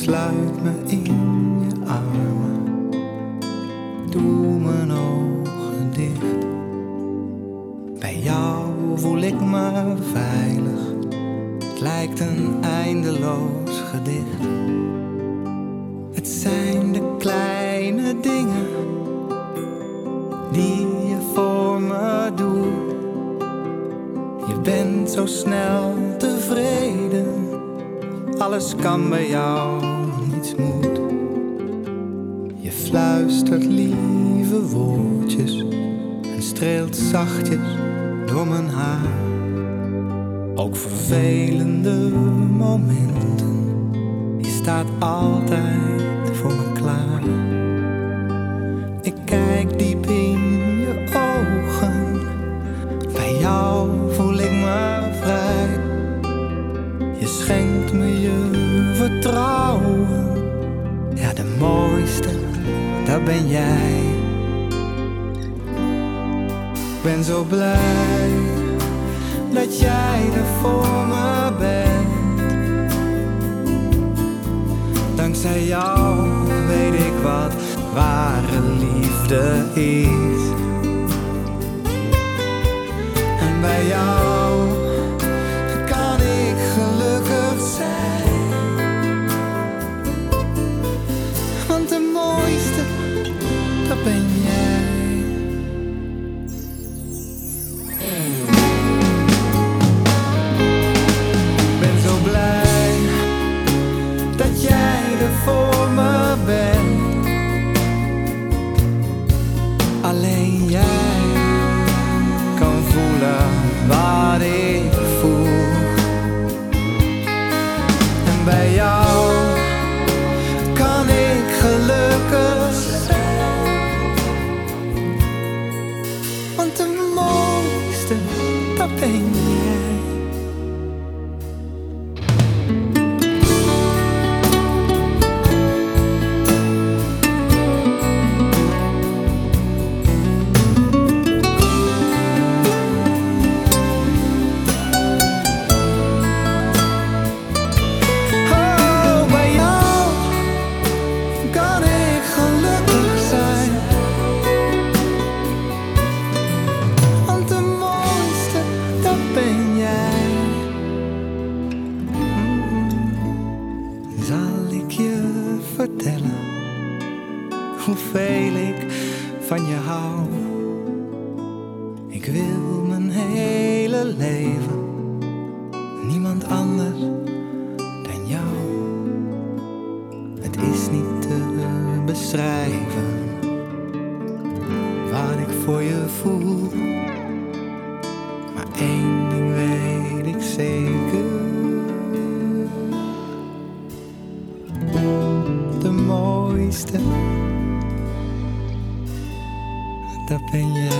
sluit me in je armen, doe mijn ogen dicht. Bij jou voel ik me veilig, het lijkt een eindeloos gedicht. Het zijn de kleine dingen die je voor me doet. Je bent zo snel tevreden, alles kan bij jou, niets moet. Je fluistert lieve woordjes en streelt zachtjes door mijn haar. Ook vervelende momenten, je staat altijd voor me klaar. Ik kijk diep in je ogen, bij jou voel ik me vrij. Je schenkt me je vertrouwen, ja, de mooiste, dat ben jij. Ik ben zo blij dat jij er voor me bent. Dankzij jou weet ik wat ware liefde is. En bij jou kan ik gelukkig zijn. Want de mooiste, dat ben jij. Ik ben zo blij dat jij er voor me bent. Alleen jij kan voelen wat ik voel. En bij jou kan ik gelukkig zijn. Want de mooiste, dat ben jij. Zal ik je vertellen hoeveel ik van je hou? Ik wil mijn hele leven niemand anders dan jou. Het is niet te beschrijven wat ik voor je voel. Maar één ding weet ik zeker: de mooiste, dat ben jij.